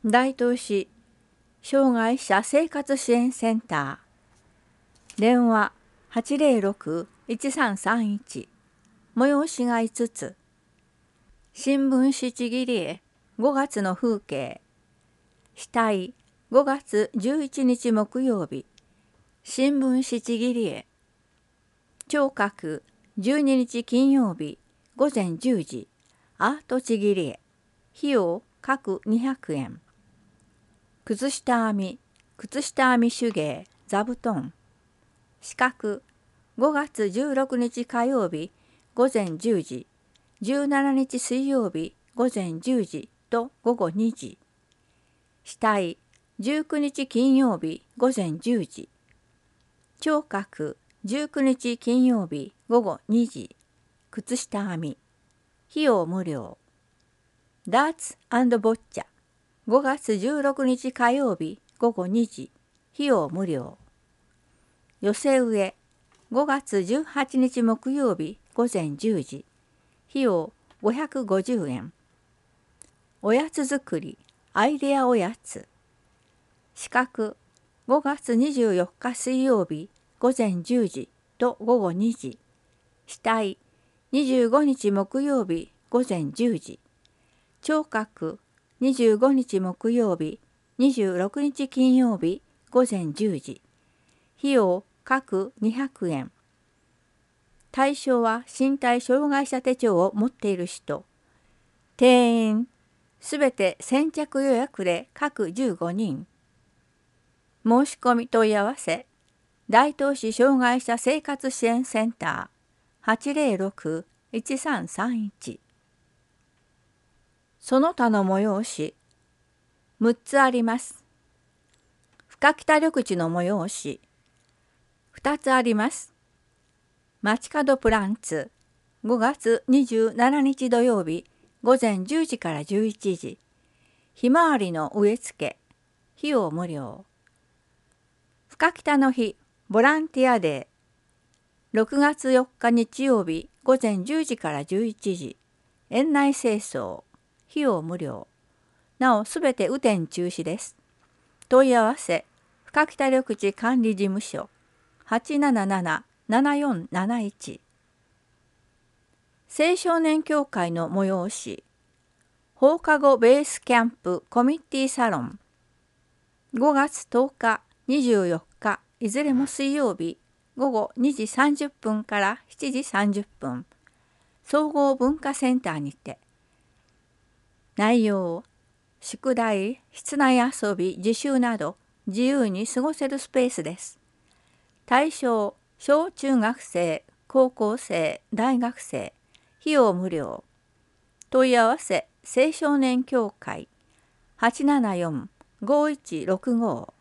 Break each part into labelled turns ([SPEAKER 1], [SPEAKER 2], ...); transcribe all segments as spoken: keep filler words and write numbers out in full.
[SPEAKER 1] 大東市障害者生活支援センター、電話 はちゼロろく いちさんさんいち、催しがいつつ、新聞紙ちぎり絵ごがつの風景、死体ごがつじゅういちにち木曜日、新聞紙ちぎり絵、聴覚じゅうににち金曜日ごぜんじゅうじ、アートちぎり絵、費用各にひゃくえん。靴下編み、靴下編み手芸、座布団。資格ごがつじゅうろくにち火曜日ごぜんじゅうじ、じゅうしちにち水曜日ごぜんじゅうじとごごにじ。死体じゅうくにち金曜日ごぜんじゅうじ。聴覚じゅうくにち金曜日ごごにじ。靴下編み。費用無料。ダーツ&ボッチャごがつじゅうろくにち火曜日ごごにじ。費用無料。寄せ植えごがつじゅうはちにち木曜日ごぜんじゅうじ。費用ごひゃくごじゅうえん。おやつ作りアイデアおやつ。資格ごがつにじゅうよっか水曜日ごぜんじゅうじとごごにじ。死体にじゅうごにち木曜日ごぜんじゅうじ。聴覚にじゅうごにち木曜日にじゅうろくにち金曜日ごぜんじゅうじ。費用各にひゃくえん。対象は身体障害者手帳を持っている人。定員すべて先着予約で各じゅうごにん。申し込み問い合わせ大東市障害者生活支援センター はちゼロろく いちさんさんいち。その他の催しむっつあります。深北緑地の催しふたつあります。街角プランツごがつにじゅうしちにち土曜日ごぜんじゅうじからじゅういちじ。ひまわりの植え付け費用無料。深北の日ボランティアデーろくがつよっか日曜日ごぜんじゅうじからじゅういちじ。園内清掃費用無料。なおすべて雨天中止です。問い合わせ深北緑地管理事務所 はちなななな ななよんなないち。青少年協会の催し放課後ベースキャンプコミュニティサロンごがつとおかにじゅうよっかいずれも水曜日ごごにじさんじゅっぷんからしちじさんじゅっぷん総合文化センターにて。内容宿題、室内遊び、自習など自由に過ごせるスペースです。対象小中学生、高校生、大学生。費用無料。問い合わせ青少年協会 はちななよん ごいちろくご。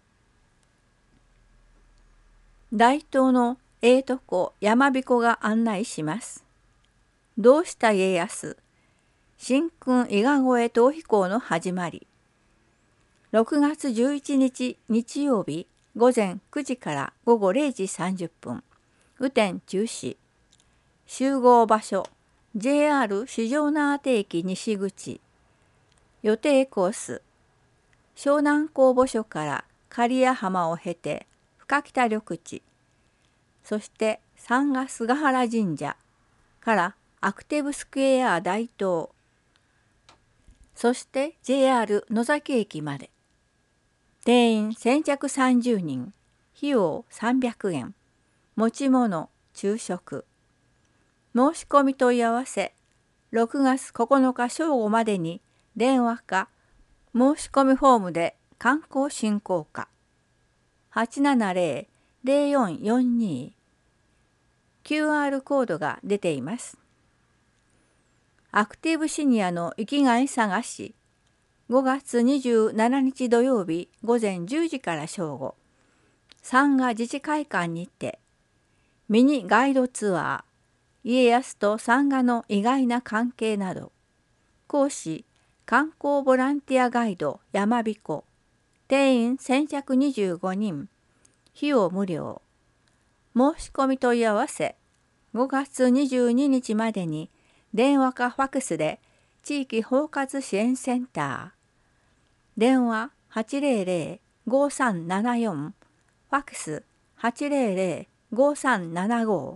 [SPEAKER 1] 大東のええとこ山彦が案内します。どうした家康新君伊賀越え逃避行の始まり。ろくがつじゅういちにち日曜日ごぜんくじからごごれいじさんじゅっぷん。雨天中止。集合場所 ジェイアール 四条畷駅西口。予定コース湘南公募所から刈谷浜を経て深北緑地、そして三ヶ菅原神社からアクティブスクエア大東、そして ジェイアール 野崎駅まで。定員先着さんじゅうにん。費用さんびゃくえん。持ち物、昼食。申し込み問い合わせろくがつここのか正午までに電話か申し込みフォームで観光振興課 はちななゼロ ゼロよんよんに。キューアール コードが出ています。アクティブシニアの生きがい探しごがつにじゅうしちにち土曜日ごぜんじゅうじから正午。三ヶ自治会館にてミニガイドツアー家康と三ヶの意外な関係など。講師観光ボランティアガイド山彦。定員先着にじゅうごにん。費用無料。申し込み問い合わせごがつにじゅうににちまでに電話かファクスで地域包括支援センター電話 はちぜろぜろ ごさんななよん、ファックス はちぜろぜろ ごさんななご。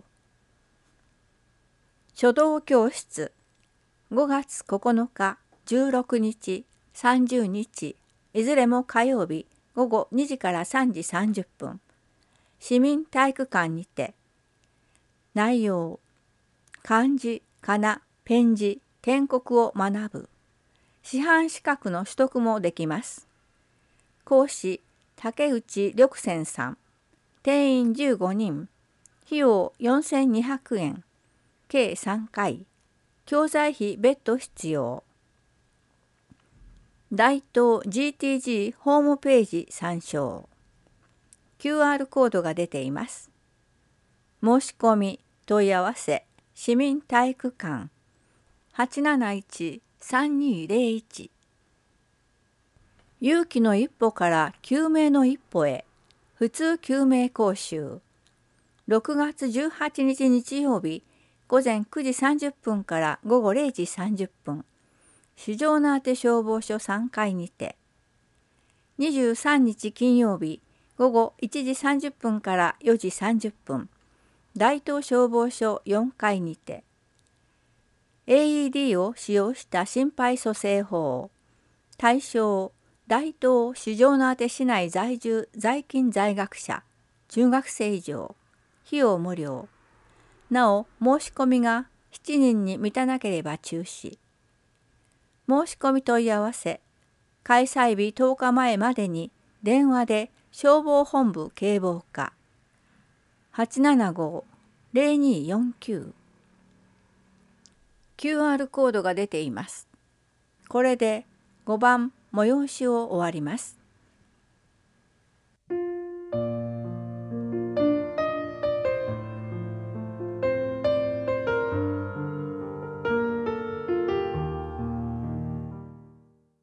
[SPEAKER 1] 書道教室ごがつここのか、じゅうろくにち、さんじゅうにち、いずれも火曜日ごごにじからさんじさんじゅっぷん。市民体育館にて。内容、漢字、仮名、ペン字、篆刻を学ぶ。師範資格の取得もできます。講師、竹内緑泉さん。定員じゅうごにん。費用よんせんにひゃくえん。計さんかい。教材費別途必要。大東 ジーティージー ホームページ参照。キューアール コードが出ています。申し込み、問い合わせ、市民体育館 はちなないち さんにーぜろいち。勇気の一歩から救命の一歩へ、普通救命講習。ろくがつじゅうはちにち日曜日、午前くじさんじゅっぷんから午後れいじさんじゅっぷん。四条畷消防署さんかいにて。にじゅうさんにち金曜日、午後いちじさんじゅっぷんからよじさんじゅっぷん。大東消防署よんかいにて。エーイーディー を使用した心肺蘇生法。対象、大東四条畷市内在住在勤在学者、中学生以上。費用無料。なお、申し込みがしちにんに満たなければ中止。申し込み問い合わせ。開催日とおかまえまでに電話で消防本部警防課 はちななご ぜろによんきゅう。キューアール コードが出ています。これでごばん催しを終わります。